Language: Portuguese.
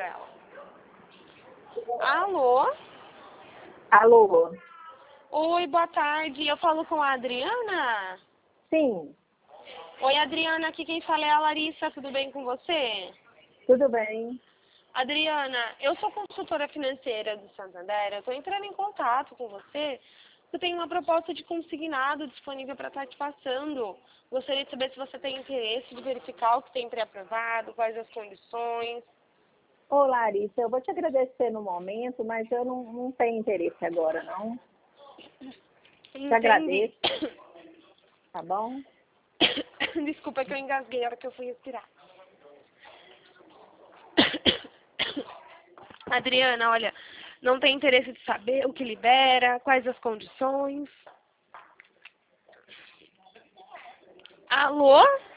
ela. Alô? Alô? Oi, boa tarde. Eu falo com a Adriana? Sim, Oi, Adriana. Aqui quem fala é a Larissa. Tudo bem com você? tudo bem. Adriana, eu sou consultora financeira do Santander. Eu estou entrando em contato com você. Eu tenho uma proposta de consignado disponível para estar te passando. Gostaria de saber se você tem interesse de verificar o que tem pré-aprovado, quais as condições. Ô, Larissa, eu vou te agradecer no momento, mas eu não tenho interesse agora, não. Te Entendi. agradeço, tá bom? Desculpa que eu engasguei a hora que eu fui respirar. Adriana, olha, não tem interesse de saber o que libera, quais as condições. Alô?